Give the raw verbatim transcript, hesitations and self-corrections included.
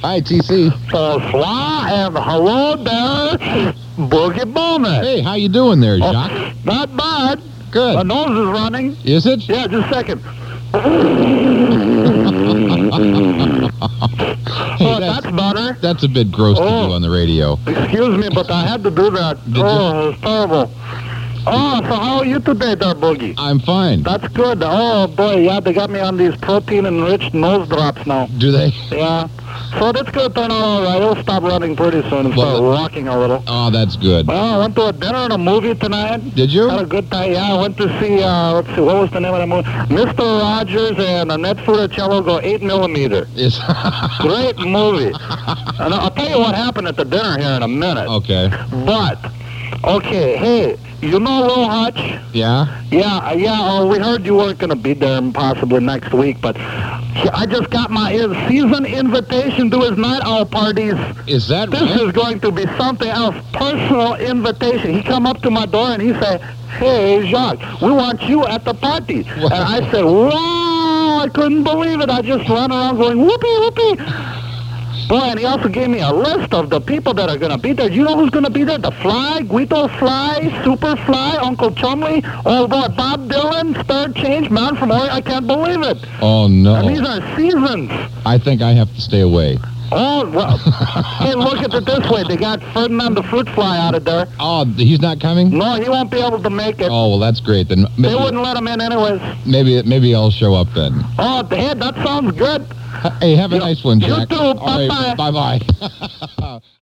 Hi, T C. Bonsoir and hello there, Boogie Bowman. Hey, how you doing there, Jacques? Oh, not bad. Good. My nose is running. Is it? Yeah, just a second. Hey, oh, that's, that's better. That's a bit gross to Oh. do on the radio. Excuse me, but I had to do that. Did you? Oh, it's terrible. Oh, so how are you today there, Boogie? I'm fine. That's good. Oh, boy, yeah, they got me on these protein-enriched nose drops now. Do they? Yeah. So that's going to turn out all right. It'll stop running pretty soon and start Well, rocking a little. Oh, that's good. Well, I went to a dinner and a movie tonight. Did you? Had a good time. Yeah, I went to see, uh, let's see, what was the name of the movie? Mister Rogers and Annette Funicello go eight millimeter. Is Great movie. And I'll tell you what happened at the dinner here in a minute. Okay. But, okay, hey, you know Lil Hutch? Yeah? Yeah, yeah, oh, we heard you weren't going to be there possibly next week, but I just got my his season invitation to his night owl parties. Is that This right? is going to be something else, personal invitation. He come up to my door and he said, hey, Jacques, we want you at the party. What? And I said, wow, I couldn't believe it. I just ran around going, whoopee, whoopee. Boy, and he also gave me a list of the people that are going to be there. You know who's going to be there? The Fly, Guido Fly, Superfly, Uncle Chumley, oh boy, Bob Dylan, Spare Change, Man from Oregon. I can't believe it. Oh, no. And these are seasons. I think I have to stay away. Oh, well, hey, look at it this way. They got Ferdinand the Fruit Fly out of there. Oh, he's not coming? No, he won't be able to make it. Oh, well, that's great. Then They maybe, wouldn't let him in anyways. maybe, maybe I'll show up then. Oh, hey, that sounds good. Hey, have a You- nice one, you Jack. too. All right, Bye-bye. bye-bye.